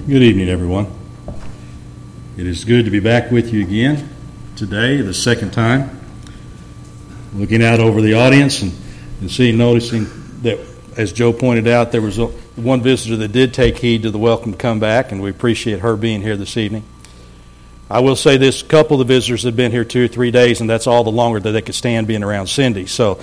Good evening, everyone. It is good to be back with you again today, the second time. Looking out over the audience and noticing that, as Joe pointed out, there was one visitor that did take heed to the welcome to come back, and we appreciate her being here this evening. I will say this, a couple of the visitors have been here 2 or 3 days, and that's all the longer that they could stand being around Cindy. So,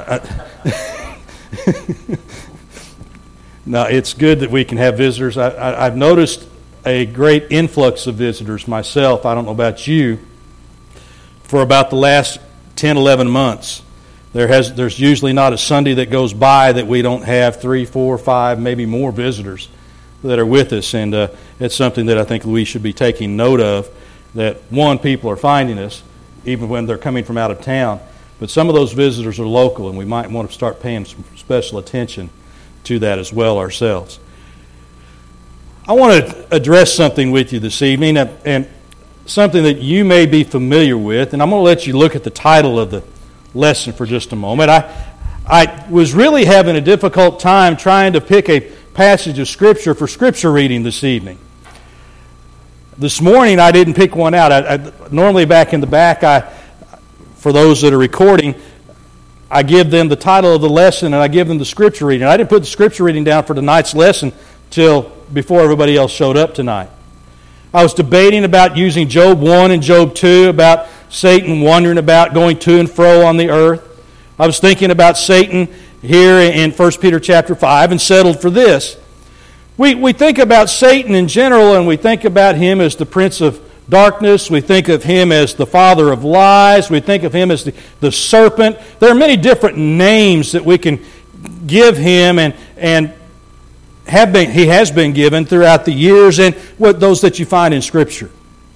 no, it's good that we can have visitors. I've noticed a great influx of visitors myself. I don't know about you. For about the last 10, 11 months, there's usually not a Sunday that goes by that we don't have 3, 4, 5, maybe more visitors that are with us. And it's something that I think we should be taking note of, that, one, people are finding us, even when they're coming from out of town. But some of those visitors are local, and we might want to start paying some special attention to that as well ourselves. I want to address something with you this evening, and something that you may be familiar with, and I'm going to let you look at the title of the lesson for just a moment. I was really having a difficult time trying to pick a passage of Scripture for Scripture reading this evening. This morning I didn't pick one out. I normally back in the back, for those that are recording, I give them the title of the lesson and I give them the Scripture reading. I didn't put the Scripture reading down for tonight's lesson till before everybody else showed up tonight. I was debating about using Job 1 and Job 2, about Satan wandering about, going to and fro on the earth. I was thinking about Satan here in 1 Peter chapter 5 and settled for this. We think about Satan in general, and we think about him as the prince of darkness. We think of him as the father of lies. We think of him as the serpent. There are many different names that we can give him, and he has been given throughout the years, and those that you find in Scripture.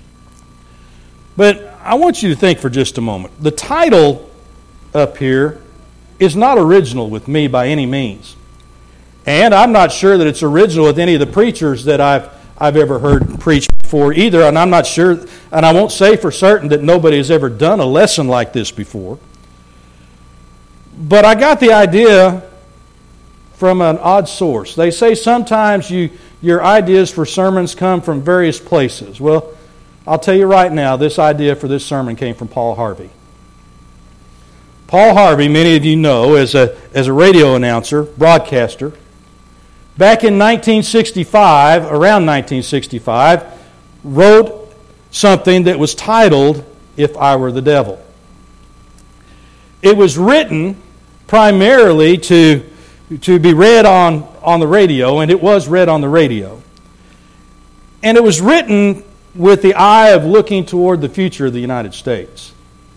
But I want you to think for just a moment. The title up here is not original with me by any means. And I'm not sure that it's original with any of the preachers that I've ever heard preach before either. And I'm not sure, and I won't say for certain that nobody has ever done a lesson like this before. But I got the idea from an odd source. They say sometimes your ideas for sermons come from various places. Well, I'll tell you right now, this idea for this sermon came from Paul Harvey. Paul Harvey, many of you know, as a radio announcer, broadcaster, back in 1965, around 1965, wrote something that was titled, "If I Were the Devil." It was written primarily to be read on the radio, and it was read on the radio. And it was written with the eye of looking toward the future of the United States.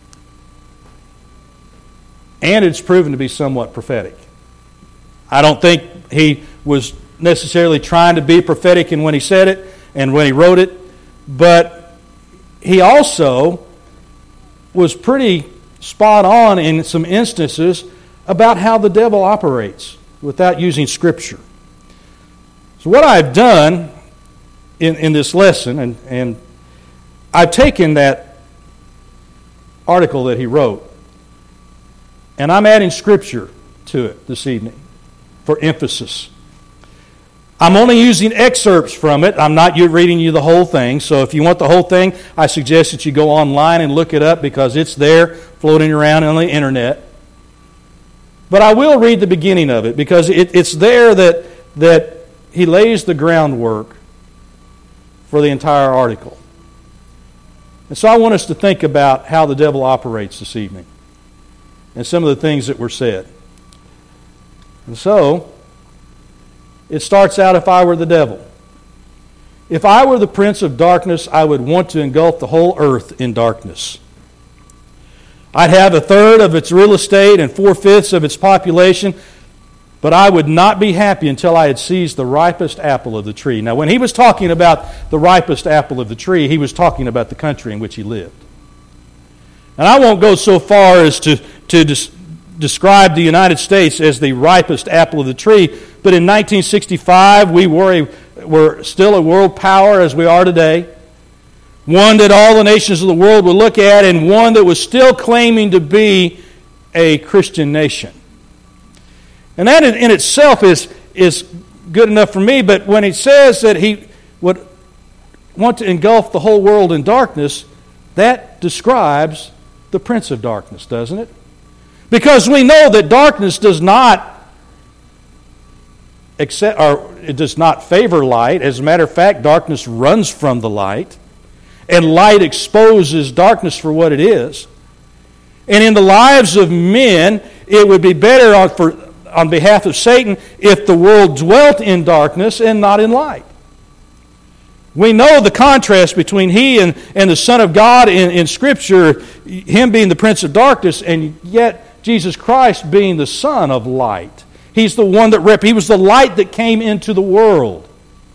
And it's proven to be somewhat prophetic. I don't think he was necessarily trying to be prophetic in when he said it and when he wrote it, but he also was pretty spot on in some instances about how the devil operates without using Scripture. So what I've done in this lesson, and I've taken that article that he wrote, and I'm adding Scripture to it this evening for emphasis. I'm only using excerpts from it. I'm not reading you the whole thing. So if you want the whole thing, I suggest that you go online and look it up, because it's there floating around on the internet. But I will read the beginning of it, because it's there that he lays the groundwork for the entire article. And so I want us to think about how the devil operates this evening and some of the things that were said. And so, it starts out, "If I were the devil. If I were the prince of darkness, I would want to engulf the whole earth in darkness. I'd have 1/3 of its real estate and 4/5 of its population, but I would not be happy until I had seized the ripest apple of the tree." Now, when he was talking about the ripest apple of the tree, he was talking about the country in which he lived. And I won't go so far as to describe the United States as the ripest apple of the tree, but in 1965 we were still a world power as we are today, one that all the nations of the world would look at, and one that was still claiming to be a Christian nation. And that in itself is good enough for me, but when he says that would want to engulf the whole world in darkness, that describes the prince of darkness, doesn't it? Because we know that darkness does not accept, or it does not favor light. As a matter of fact, darkness runs from the light, and light exposes darkness for what it is. And in the lives of men, it would be better on behalf of Satan if the world dwelt in darkness and not in light. We know the contrast between he and the Son of God in Scripture, him being the Prince of Darkness, and yet Jesus Christ being the Son of Light. He's the one that he was the light that came into the world.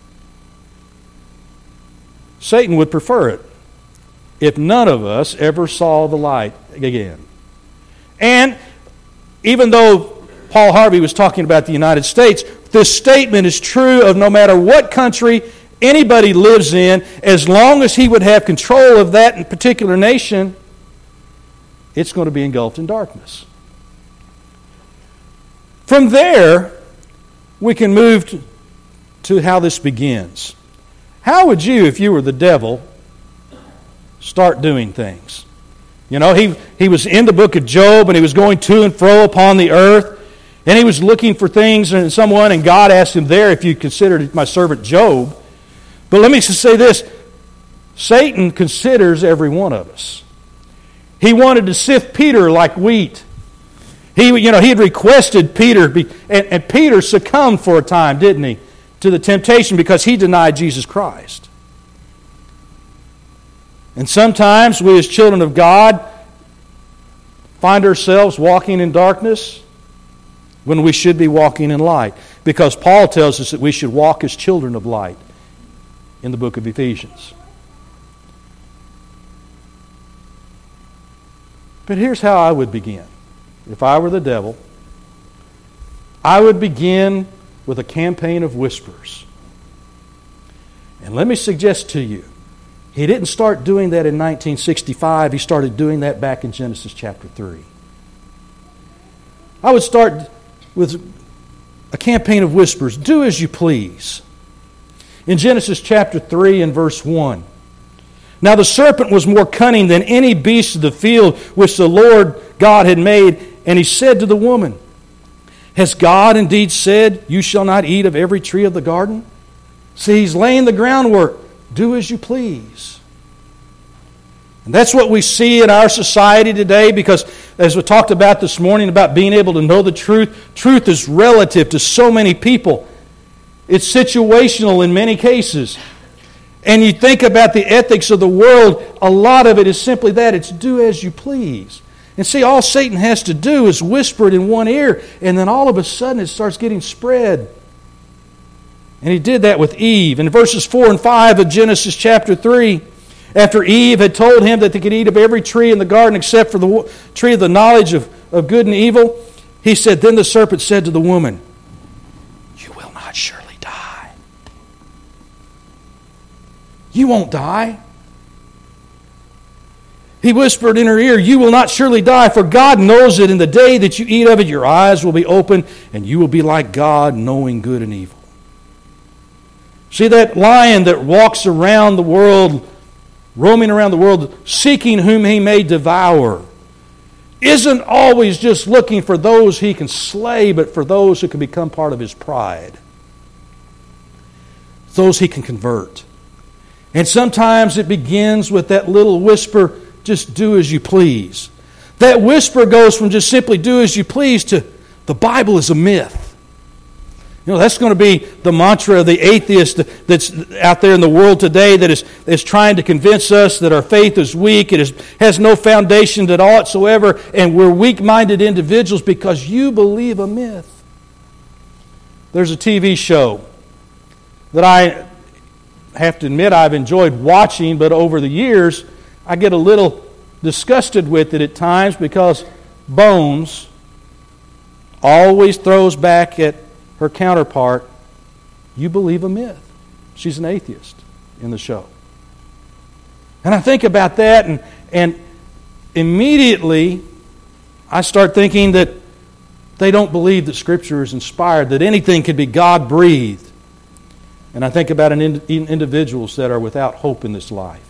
Satan would prefer it if none of us ever saw the light again. And even though Paul Harvey was talking about the United States, this statement is true of no matter what country anybody lives in, as long as he would have control of that particular nation, it's going to be engulfed in darkness. From there, we can move to how this begins. How would you, if you were the devil, start doing things? You know, he was in the book of Job, and he was going to and fro upon the earth, and he was looking for things in someone, and God asked him there, if you considered my servant Job. But let me just say this, Satan considers every one of us. He wanted to sift Peter like wheat. He had requested Peter, and Peter succumbed for a time, didn't he, to the temptation because he denied Jesus Christ. And sometimes we as children of God find ourselves walking in darkness when we should be walking in light, because Paul tells us that we should walk as children of light in the book of Ephesians. But here's how I would begin. If I were the devil, I would begin with a campaign of whispers. And let me suggest to you, he didn't start doing that in 1965. He started doing that back in Genesis chapter 3. I would start with a campaign of whispers. Do as you please. In Genesis chapter 3 and verse 1. Now the serpent was more cunning than any beast of the field which the Lord God had made. And he said to the woman, has God indeed said, you shall not eat of every tree of the garden? See, he's laying the groundwork. Do as you please. And that's what we see in our society today, because as we talked about this morning about being able to know the truth, truth is relative to so many people. It's situational in many cases. And you think about the ethics of the world, a lot of it is simply that. It's do as you please. And see, all Satan has to do is whisper it in one ear, and then all of a sudden it starts getting spread. And he did that with Eve. In verses 4 and 5 of Genesis chapter 3, after Eve had told him that they could eat of every tree in the garden except for the tree of the knowledge of good and evil, he said, then the serpent said to the woman, you will not surely die. You won't die. He whispered in her ear, you will not surely die, for God knows that in the day that you eat of it, your eyes will be open, and you will be like God, knowing good and evil. See, that lion that walks around the world, roaming around the world, seeking whom he may devour, isn't always just looking for those he can slay, but for those who can become part of his pride. Those he can convert. And sometimes it begins with that little whisper, just do as you please. That whisper goes from just simply do as you please to the Bible is a myth. You know, that's going to be the mantra of the atheist that's out there in the world today that is trying to convince us that our faith is weak, it has no foundation at all whatsoever, and we're weak-minded individuals because you believe a myth. There's a TV show that I have to admit I've enjoyed watching, but over the years I get a little disgusted with it at times because Bones always throws back at her counterpart, you believe a myth. She's an atheist in the show. And I think about that, and immediately I start thinking that they don't believe that Scripture is inspired, that anything can be God-breathed. And I think about individuals that are without hope in this life.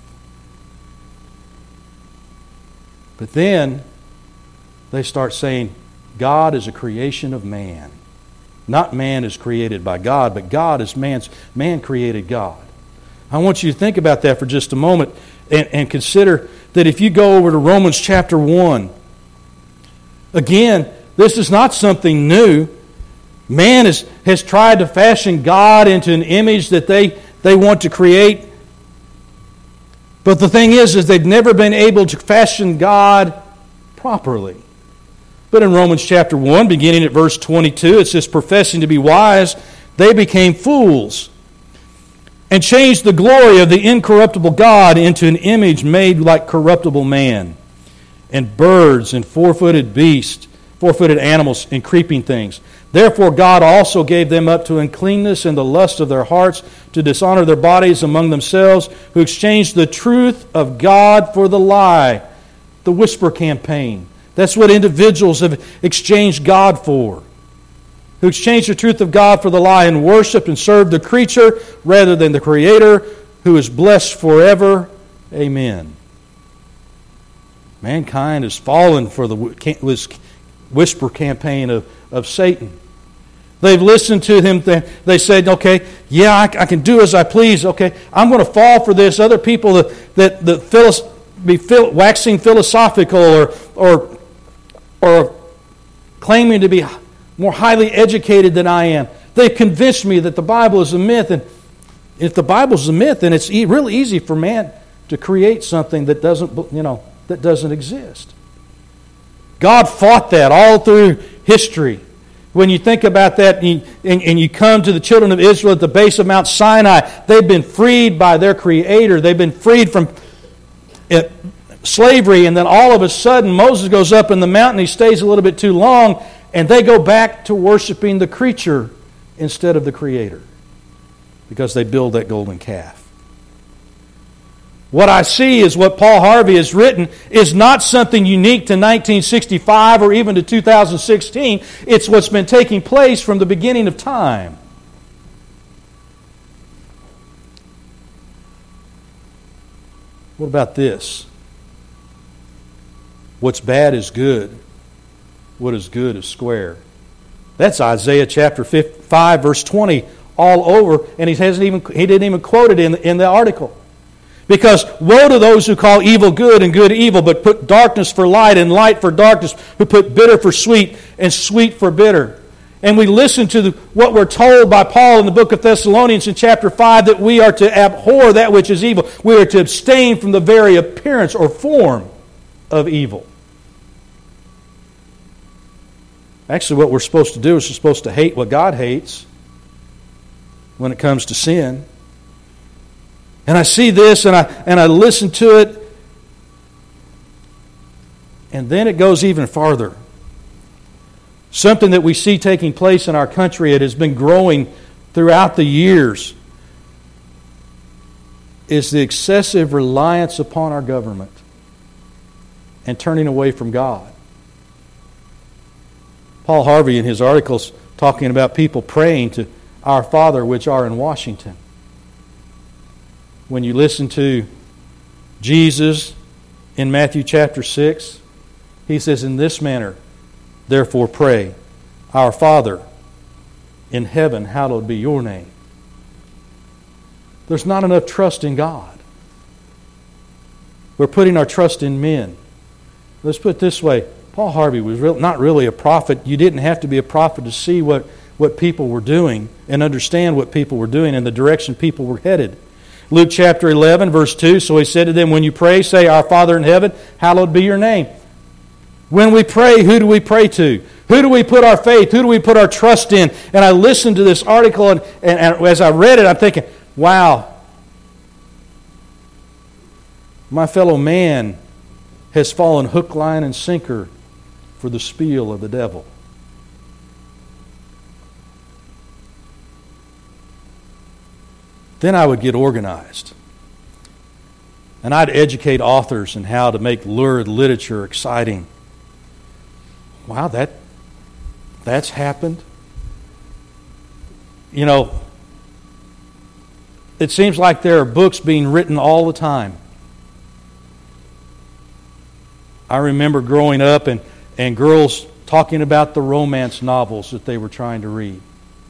But then they start saying, God is a creation of man. Not man is created by God, but God is man created God. I want you to think about that for just a moment and consider that if you go over to Romans chapter 1, again, this is not something new. Man has tried to fashion God into an image that they want to create. But the thing is they've never been able to fashion God properly. But in Romans chapter 1, beginning at verse 22, it says, professing to be wise, they became fools and changed the glory of the incorruptible God into an image made like corruptible man, and birds, and four-footed beasts, four-footed animals, and creeping things. Therefore God also gave them up to uncleanness and the lust of their hearts, to dishonor their bodies among themselves, who exchanged the truth of God for the lie. The whisper campaign. That's what individuals have exchanged God for. Who exchanged the truth of God for the lie and worshiped and served the creature rather than the Creator, who is blessed forever. Amen. Mankind has fallen for the whisper campaign of Satan. They've listened to him. They said, okay, yeah, I can do as I please. Okay, I'm going to fall for this. Other people that be waxing philosophical or claiming to be more highly educated than I am. They've convinced me that the Bible is a myth. And if the Bible is a myth, then it's really easy for man to create something that doesn't exist. God fought that all through history. When you think about that and you come to the children of Israel at the base of Mount Sinai, they've been freed by their Creator. They've been freed from slavery, and then all of a sudden Moses goes up in the mountain. He stays a little bit too long, and they go back to worshiping the creature instead of the Creator because they build that golden calf. What I see is what Paul Harvey has written is not something unique to 1965 or even to 2016. It's what's been taking place from the beginning of time. What about this? What's bad is good. What is good is square. That's Isaiah chapter 5, verse 20, all over, and he didn't even quote it in the article. Because woe to those who call evil good and good evil, but put darkness for light and light for darkness, who put bitter for sweet and sweet for bitter. And we listen to what we're told by Paul in the book of Thessalonians in chapter 5, that we are to abhor that which is evil. We are to abstain from the very appearance or form of evil. Actually, what we're supposed to do is we're supposed to hate what God hates when it comes to sin. And I see this and I listen to it, and then it goes even farther. Something that we see taking place in our country, it has been growing throughout the years, is the excessive reliance upon our government and turning away from God. Paul Harvey in his articles talking about people praying to our Father which are in Washington. When you listen to Jesus in Matthew chapter 6, he says, in this manner, therefore pray, our Father in heaven, hallowed be your name. There's not enough trust in God. We're putting our trust in men. Let's put it this way. Paul Harvey was not really a prophet. You didn't have to be a prophet to see what people were doing and understand what people were doing and the direction people were headed. Luke chapter 11, verse 2, so he said to them, when you pray, say, our Father in heaven, hallowed be your name. When we pray, who do we pray to? Who do we put our faith? Who do we put our trust in? And I listened to this article, and as I read it, I'm thinking, wow, my fellow man has fallen hook, line, and sinker for the spiel of the devil. Then I would get organized. And I'd educate authors in how to make lurid literature exciting. Wow, that's happened. You know, it seems like there are books being written all the time. I remember growing up and girls talking about the romance novels that they were trying to read.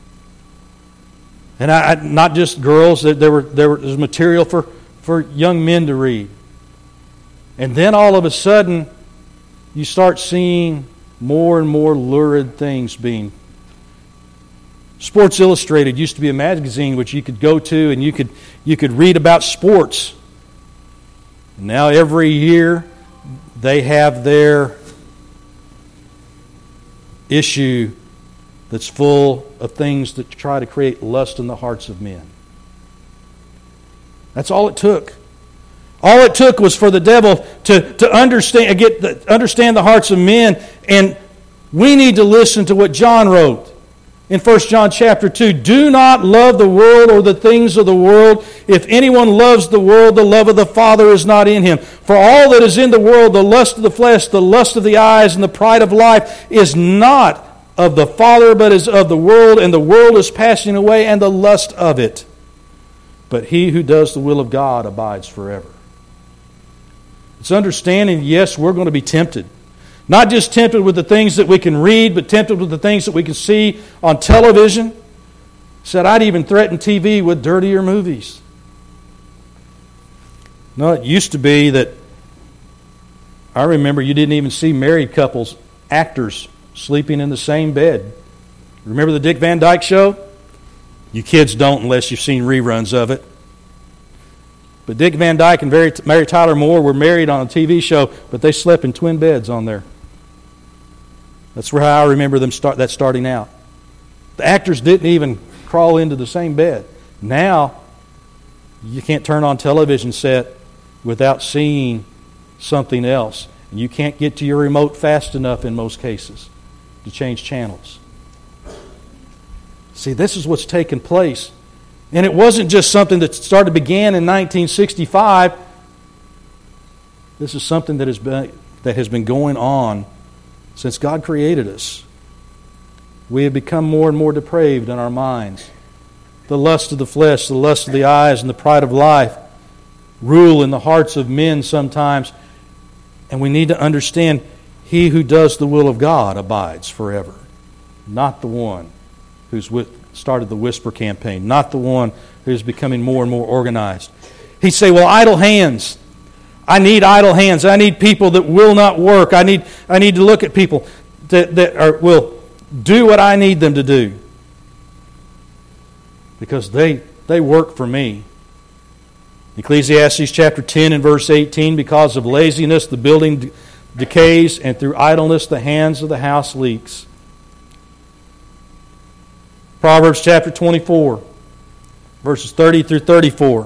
And not just girls, there was material for young men to read. And then all of a sudden, you start seeing more and more lurid things being. Sports Illustrated used to be a magazine which you could go to and you could read about sports. Now every year they have their issue that's full of things that try to create lust in the hearts of men. That's all it took. All it took was for the devil to understand the hearts of men, and we need to listen to what John wrote in 1 John chapter 2. Do not love the world or the things of the world. If anyone loves the world, the love of the Father is not in him. For all that is in the world, the lust of the flesh, the lust of the eyes, and the pride of life, is not of the Father, but is of the world, and the world is passing away, and the lust of it. But he who does the will of God abides forever. It's understanding, yes, we're going to be tempted. Not just tempted with the things that we can read, but tempted with the things that we can see on television. Said, I'd even threaten TV with dirtier movies. No, it used to be that, I remember you didn't even see married couples, actors, sleeping in the same bed. Remember the Dick Van Dyke Show? You kids don't unless you've seen reruns of it. But Dick Van Dyke and Mary Tyler Moore were married on a TV show, but they slept in twin beds on there. That's how I remember them starting out. The actors didn't even crawl into the same bed. Now, you can't turn on television set without seeing something else. And you can't get to your remote fast enough in most cases to change channels. See, this is what's taken place. And it wasn't just something that began in 1965. This is something that has been going on since God created us. We have become more and more depraved in our minds. The lust of the flesh, the lust of the eyes, and the pride of life rule in the hearts of men sometimes. And we need to understand, he who does the will of God abides forever. Not the one who's started the whisper campaign. Not the one who's becoming more and more organized. He'd say, well, idle hands. I need idle hands. I need people that will not work. I need to look at people that will do what I need them to do. Because they work for me. Ecclesiastes chapter 10 and verse 18, because of laziness the building decays, and through idleness the hands of the house leaks. Proverbs chapter 24, verses 30 through 34.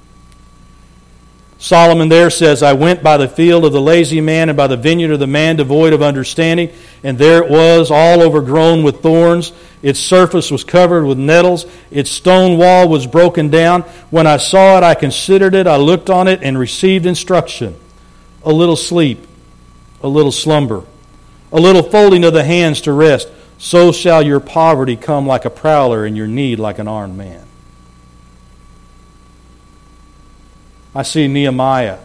Solomon there says, I went by the field of the lazy man and by the vineyard of the man devoid of understanding, and there it was, all overgrown with thorns. Its surface was covered with nettles. Its stone wall was broken down. When I saw it, I considered it. I looked on it and received instruction. A little sleep, a little slumber, a little folding of the hands to rest. So shall your poverty come like a prowler, and your need like an armed man. I see Nehemiah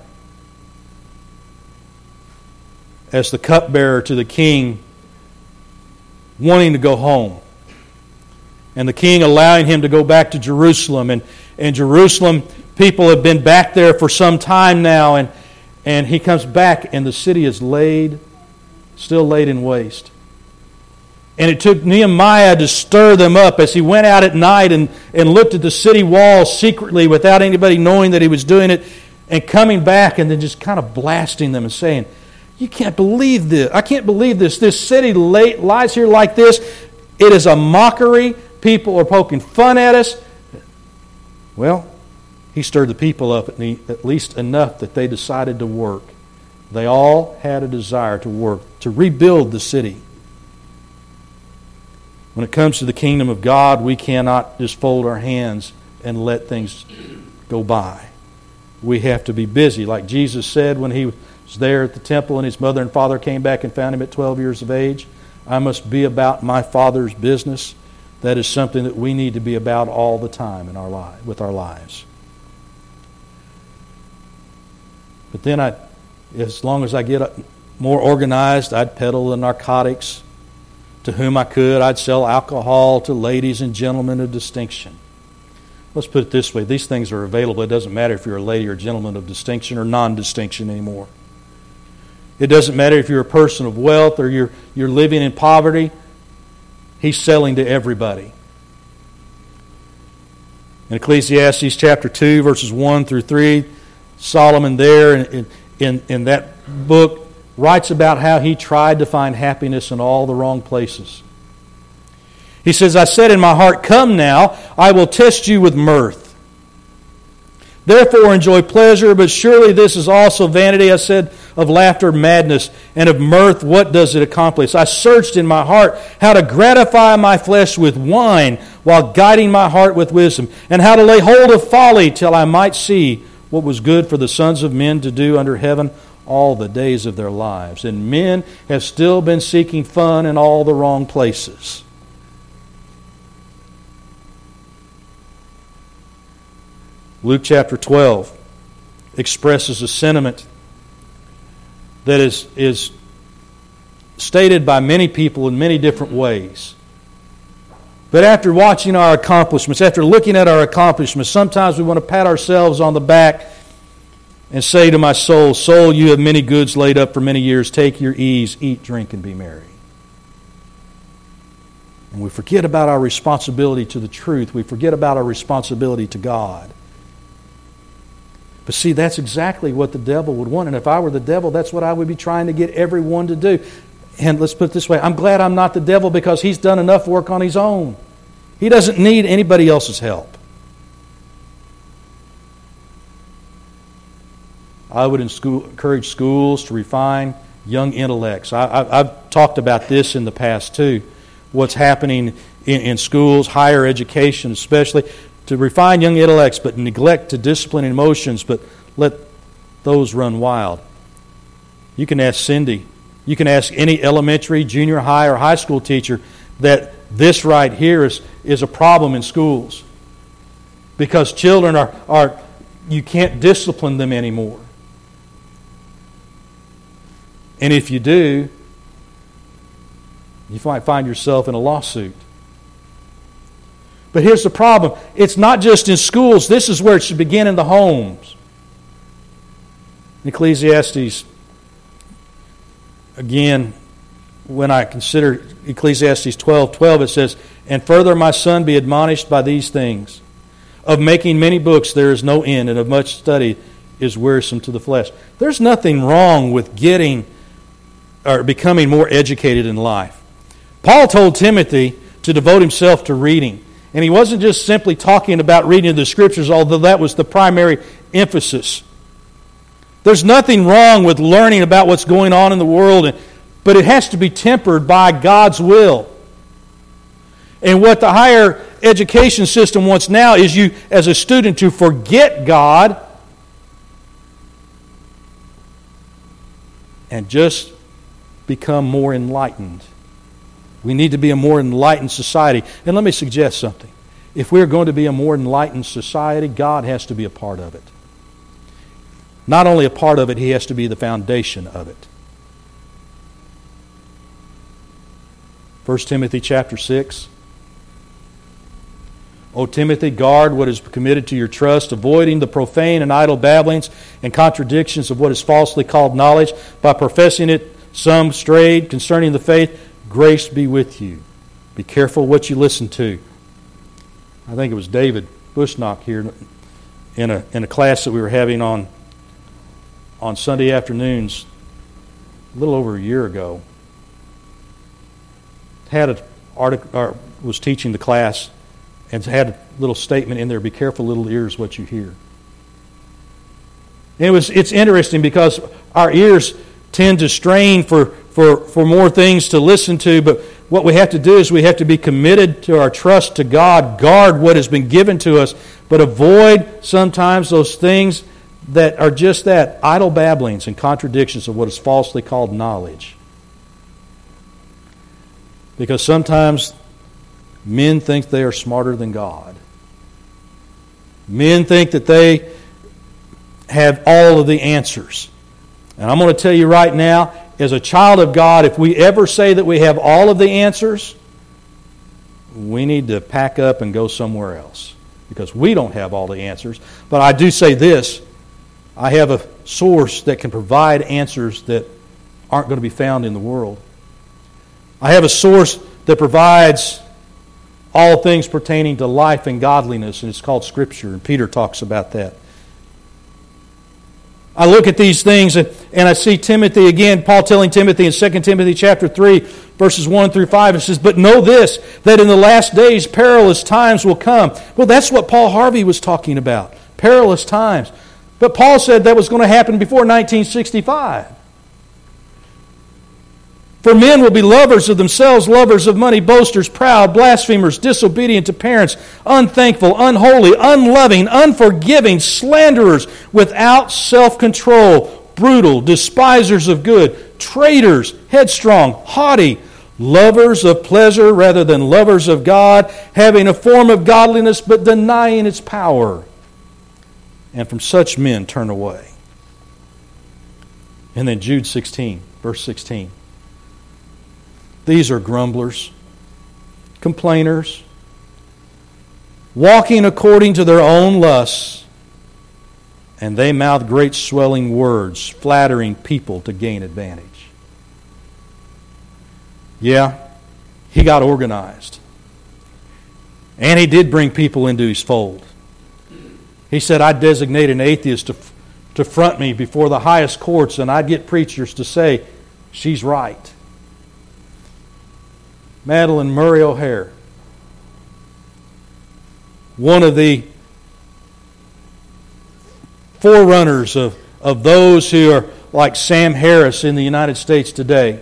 as the cupbearer to the king, wanting to go home. And the king allowing him to go back to Jerusalem. And Jerusalem, people have been back there for some time now. And he comes back, and the city is still laid in waste. And it took Nehemiah to stir them up as he went out at night and looked at the city walls secretly without anybody knowing that he was doing it, and coming back and then just kind of blasting them and saying, you can't believe this. I can't believe this. This city lies here like this. It is a mockery. People are poking fun at us. Well, he stirred the people up at least enough that they decided to work. They all had a desire to work, to rebuild the city. When it comes to the kingdom of God, we cannot just fold our hands and let things go by. We have to be busy. Like Jesus said when he was there at the temple and his mother and father came back and found him at 12 years of age, I must be about my Father's business. that is something that we need to be about all the time in with our lives. But then as long as I get more organized, I'd peddle the narcotics to whom I could. I'd sell alcohol to ladies and gentlemen of distinction. Let's put it this way. These things are available. It doesn't matter if you're a lady or gentleman of distinction or non-distinction anymore. It doesn't matter if you're a person of wealth or you're living in poverty. He's selling to everybody. In Ecclesiastes chapter 2, verses 1 through 3, Solomon there in that book writes about how he tried to find happiness in all the wrong places. He says, I said in my heart, come now, I will test you with mirth. Therefore enjoy pleasure, but surely this is also vanity. I said of laughter, madness, and of mirth, what does it accomplish? I searched in my heart how to gratify my flesh with wine, while guiding my heart with wisdom, and how to lay hold of folly till I might see what was good for the sons of men to do under heaven all the days of their lives. And men have still been seeking fun in all the wrong places. Luke chapter 12 expresses a sentiment that is stated by many people in many different ways. But after watching our accomplishments, after looking at our accomplishments, sometimes we want to pat ourselves on the back and say to my soul, soul, you have many goods laid up for many years. Take your ease, eat, drink, and be merry. And we forget about our responsibility to the truth. We forget about our responsibility to God. But see, that's exactly what the devil would want. And if I were the devil, that's what I would be trying to get everyone to do. And let's put it this way, I'm glad I'm not the devil because he's done enough work on his own. He doesn't need anybody else's help. I would encourage schools to refine young intellects. I've talked about this in the past too. What's happening in schools, higher education especially, to refine young intellects, but neglect to discipline emotions, but let those run wild. You can ask Cindy. You can ask any elementary, junior high, or high school teacher that this right here is a problem in schools. Because children are you can't discipline them anymore. And if you do, you might find yourself in a lawsuit. But here's the problem. It's not just in schools. This is where it should begin in the homes. In Ecclesiastes, again, when I consider Ecclesiastes 12:12, it says, and further, my son, be admonished by these things. Of making many books there is no end, and of much study is wearisome to the flesh. There's nothing wrong with getting or becoming more educated in life. Paul told Timothy to devote himself to reading. And he wasn't just simply talking about reading the Scriptures, although that was the primary emphasis. There's nothing wrong with learning about what's going on in the world, but it has to be tempered by God's will. And what the higher education system wants now is you, as a student, to forget God and just become more enlightened. We need to be a more enlightened society. And let me suggest something. If we're going to be a more enlightened society, God has to be a part of it. Not only a part of it, He has to be the foundation of it. 1 Timothy chapter 6. O Timothy, guard what is committed to your trust, avoiding the profane and idle babblings and contradictions of what is falsely called knowledge. By professing it, some strayed concerning the faith. Grace be with you. Be careful what you listen to. I think it was David Bushnock here in a class that we were having on Sunday afternoons a little over a year ago. Had an article, or was teaching the class, and had a little statement in there: "Be careful, little ears, what you hear." And it's interesting because our ears tend to strain for more things to listen to, but what we have to do is we have to be committed to our trust to God, guard what has been given to us, but avoid sometimes those things that are just that, idle babblings and contradictions of what is falsely called knowledge. Because sometimes Men think they are smarter than God. Men think that they have all of the answers. And I'm going to tell you right now, as a child of God, if we ever say that we have all of the answers, we need to pack up and go somewhere else, because we don't have all the answers. But I do say this, I have a source that can provide answers that aren't going to be found in the world. I have a source that provides all things pertaining to life and godliness, and it's called Scripture, and Peter talks about that. I look at these things and I see Timothy again, Paul telling Timothy in 2 Timothy chapter 3, verses 1 through 5, it says, "But know this, that in the last days perilous times will come." Well, that's what Paul Harvey was talking about, perilous times. But Paul said that was going to happen before 1965. "For men will be lovers of themselves, lovers of money, boasters, proud, blasphemers, disobedient to parents, unthankful, unholy, unloving, unforgiving, slanderers, without self-control, brutal, despisers of good, traitors, headstrong, haughty, lovers of pleasure rather than lovers of God, having a form of godliness but denying its power. And from such men turn away." And then Jude 16, verse 16. "These are grumblers, complainers, walking according to their own lusts, and they mouth great swelling words, flattering people to gain advantage." Yeah, he got organized. And he did bring people into his fold. He said, "I'd designate an atheist to front me before the highest courts, and I'd get preachers to say, 'She's right.'" Madalyn Murray O'Hair, one of the forerunners of those who are like Sam Harris in the United States today,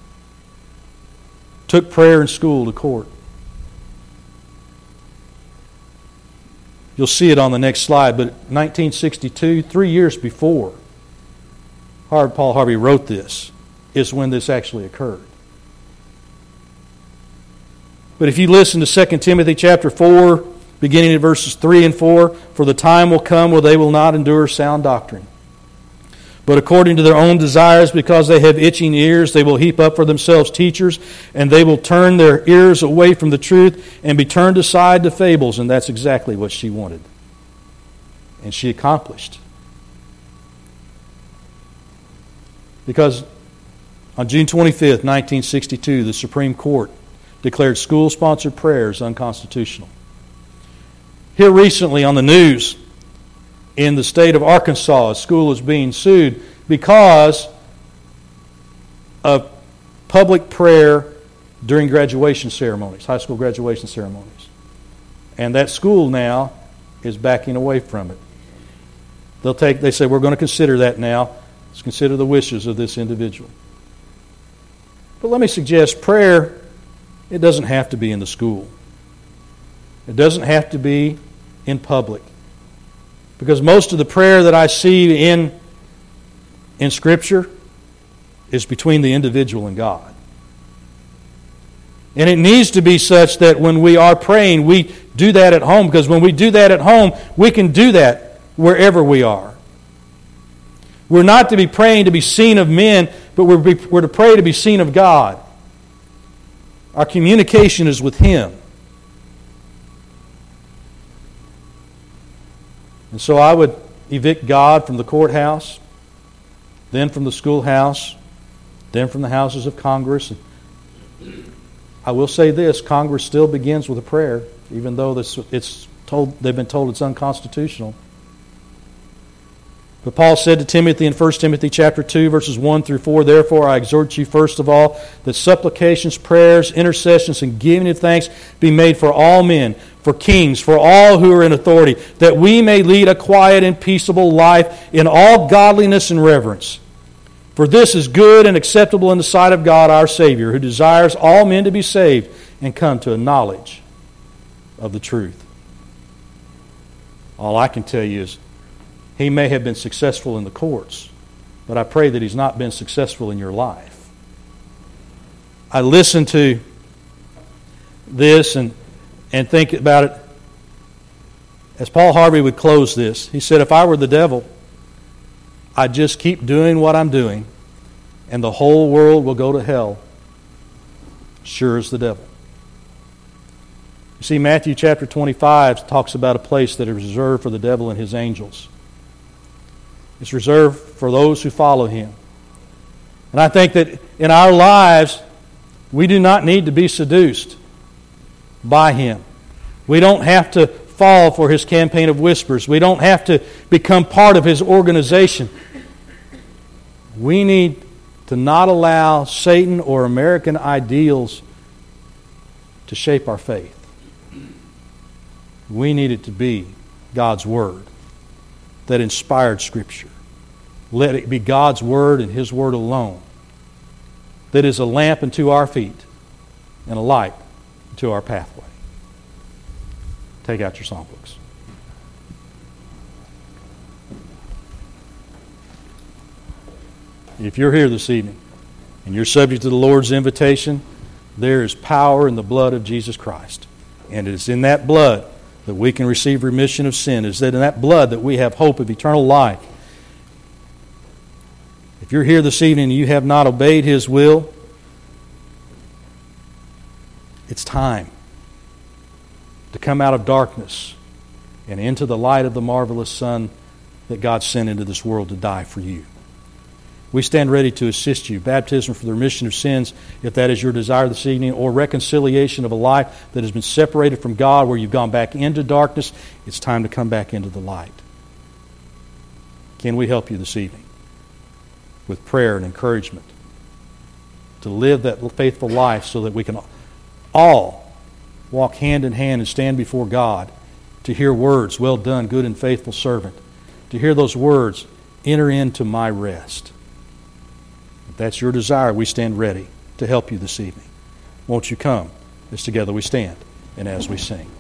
took prayer in school to court. You'll see it on the next slide, but 1962, 3 years before Paul Harvey wrote this, is when this actually occurred. But if you listen to 2 Timothy chapter 4, beginning at verses 3 and 4, "For the time will come where they will not endure sound doctrine, but according to their own desires, because they have itching ears, they will heap up for themselves teachers, and they will turn their ears away from the truth and be turned aside to fables." And that's exactly what she wanted. And she accomplished. Because on June 25th, 1962, the Supreme Court declared school-sponsored prayers unconstitutional. Here recently on the news, in the state of Arkansas, a school is being sued because of public prayer during graduation ceremonies, high school graduation ceremonies. And that school now is backing away from it. They say, "We're going to consider that now. Let's consider the wishes of this individual." But let me suggest prayer, it doesn't have to be in the school. It doesn't have to be in public. Because most of the prayer that I see in Scripture is between the individual and God. And it needs to be such that when we are praying, we do that at home. Because when we do that at home, we can do that wherever we are. We're not to be praying to be seen of men, but we're to pray to be seen of God. Our communication is with Him. And so I would evict God from the courthouse, then from the schoolhouse, then from the houses of Congress. I will say this, Congress still begins with a prayer, even though they've been told it's unconstitutional. But Paul said to Timothy in 1 Timothy chapter 2, verses 1 through 4, "Therefore I exhort you first of all that supplications, prayers, intercessions, and giving of thanks be made for all men, for kings, for all who are in authority, that we may lead a quiet and peaceable life in all godliness and reverence. For this is good and acceptable in the sight of God our Savior, who desires all men to be saved and come to a knowledge of the truth." All I can tell you is, he may have been successful in the courts, but I pray that he's not been successful in your life. I listened to this, and and think about it. As Paul Harvey would close this, he said, if I were the devil, I'd just keep doing what I'm doing, and the whole world will go to hell, sure as the devil. You see, Matthew chapter 25 talks about a place that is reserved for the devil and his angels. It's reserved for those who follow him. And I think that in our lives, we do not need to be seduced by him. We don't have to fall for his campaign of whispers. We don't have to become part of his organization. We need to not allow Satan or American ideals to shape our faith. We need it to be God's Word that inspired Scripture. Let it be God's Word and His Word alone that is a lamp unto our feet and a light unto our pathway. Take out your songbooks. If you're here this evening and you're subject to the Lord's invitation, there is power in the blood of Jesus Christ. And it is in that blood that we can receive remission of sin. It is in that blood that we have hope of eternal life. If you're here this evening and you have not obeyed His will, it's time to come out of darkness and into the light of the marvelous Son that God sent into this world to die for you. We stand ready to assist you. Baptism for the remission of sins, if that is your desire this evening, or reconciliation of a life that has been separated from God, where you've gone back into darkness, it's time to come back into the light. Can we help you this evening with prayer and encouragement to live that faithful life so that we can all walk hand in hand and stand before God to hear words, well done, good and faithful servant, to hear those words, enter into my rest. If that's your desire, we stand ready to help you this evening. Won't you come as together we stand and as we sing.